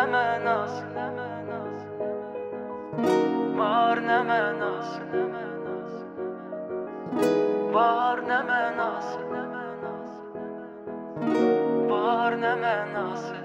nə mənası, var nə mənası, var nə mənası, var nə mənası.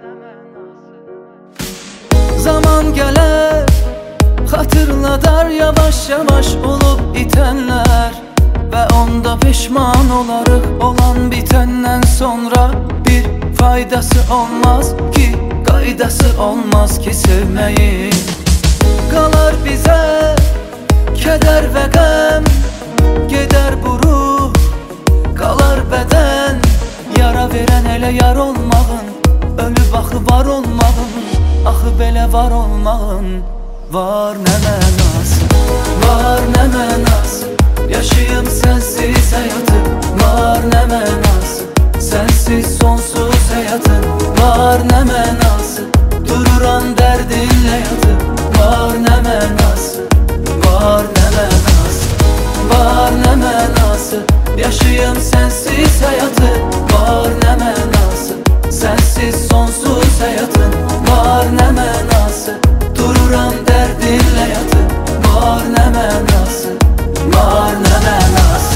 Zaman gələr, xatırladar yavaş-yavaş olub itənlər və onda peşman olarıq olan bitəndən sonra. Bir faydası olmaz ki, qaydası olmaz ki sevməyin. Qalar bizə kədər və qəm, gedər bu ruh, qalar bədən. Yara verən elə yar olmağın, ölüb axı var olmağın, axı belə var olmağın. Var nə mənası, var nə mənası, yaşayım sənsiz həyatı. Var nə mənası, sənsiz sonsuz həyatın. Var nə mənası, dururam dərdinlə yatıb. Var nə mənası, var nə mənası, var nə mənası, yaşayım sənsiz həyatı. Var nə mənası, sənsiz sonsuz həyatın. Var nə mənası, dururam dərdinlə yatıb. Var nə mənası, var nə mənası.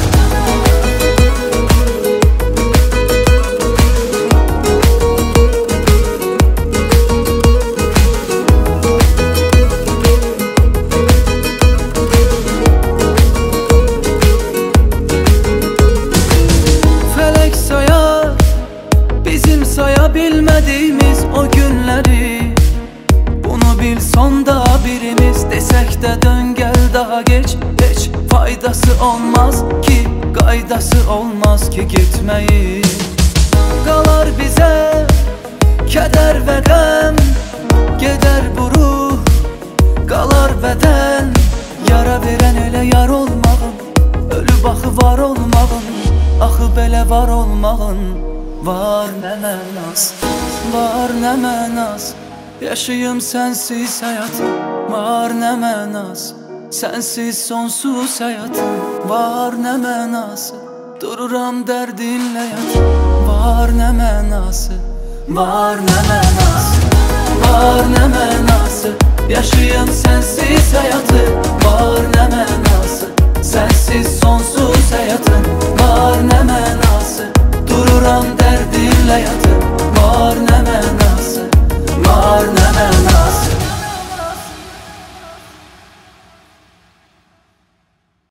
Fələk sayar bizim saya bilmədiyimiz o günləri. Bunu bil sonda birimiz, desək də dön gəl daha geç. Heç faydası olmaz ki, qaydası olmaz ki getməyin. Qalar bizə kədər və qəm, gedər bu ruh, qalar bədən. Yara verən elə yar olmağın, ölüb axı var olmağın, axı belə var olmağın. Var nə mənası, var nə mənası, yaşayım sənsiz həyatım. Var nə mənası, sənsiz sonsuz həyatım. Var nə mənası, dururam dərdinlə yatım. Var nə mənası, var nə mənası, var nə mənası, yaşayım sənsiz həyatı. Var nə mənası, sənsiz sonsuz həyatım.